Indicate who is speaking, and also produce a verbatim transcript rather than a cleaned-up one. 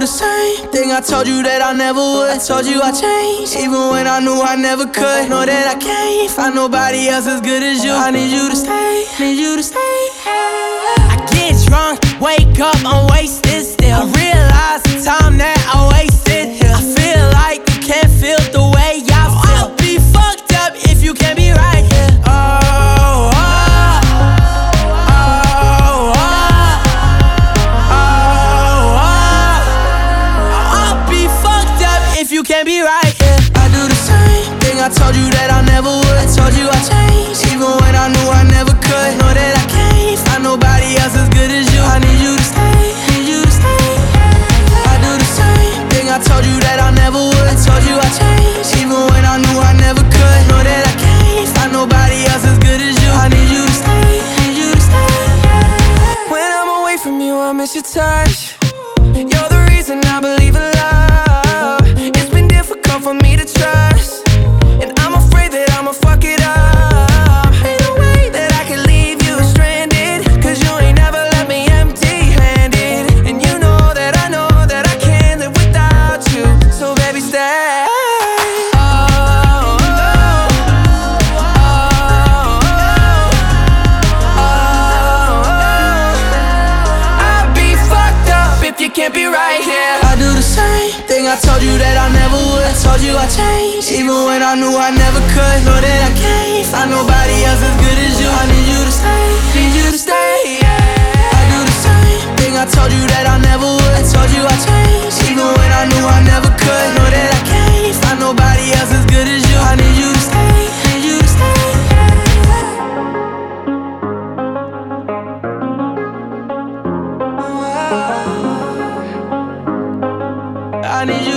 Speaker 1: the same thing I told you that I never would. I told you I changed, even when I knew I never could. Know that I can't find nobody else as good as you. I need you to stay, need you to stay. I get drunk, wake up, I'm wasted still. I realize the time that I wasted here. I feel like you can't feel the way I feel. I'll be fucked up if you can't be right here. Oh, oh, oh, oh, oh, oh. I'll be fucked up if you can't be right here. I do the same thing I told you that I never would. I told you I changed, even when I knew I never could. Know that I can't find nobody else as good as you. I need you to stay, need you to stay. I do the same thing I told you that I never would. I told you I changed, even when I knew I never could. Know that I can't find nobody else as good as you. I need you to stay, need you to stay. When I'm away from you, I miss your touch. You're the reason I believe in love. It's been difficult for me to trust, and I'm afraid that I'ma fuck it up. Ain't no way that I can leave you stranded, cause you ain't never left me empty-handed. And you know that I know that I can't live without you. So baby, stay. Oh, oh, oh, oh, oh, oh. I'd be fucked up if you can't be right here. I do the same thing I told you that I never would. I told you I changed, even when I knew I never could. Know that I can't find nobody else as good as you. I need you to stay, need you to stay, yeah. I do the same thing I told you that I never would. I told you I changed, even when I knew I never could. Know that I can't find nobody else as good as you. I need you to stay, need you to stay, yeah. I need you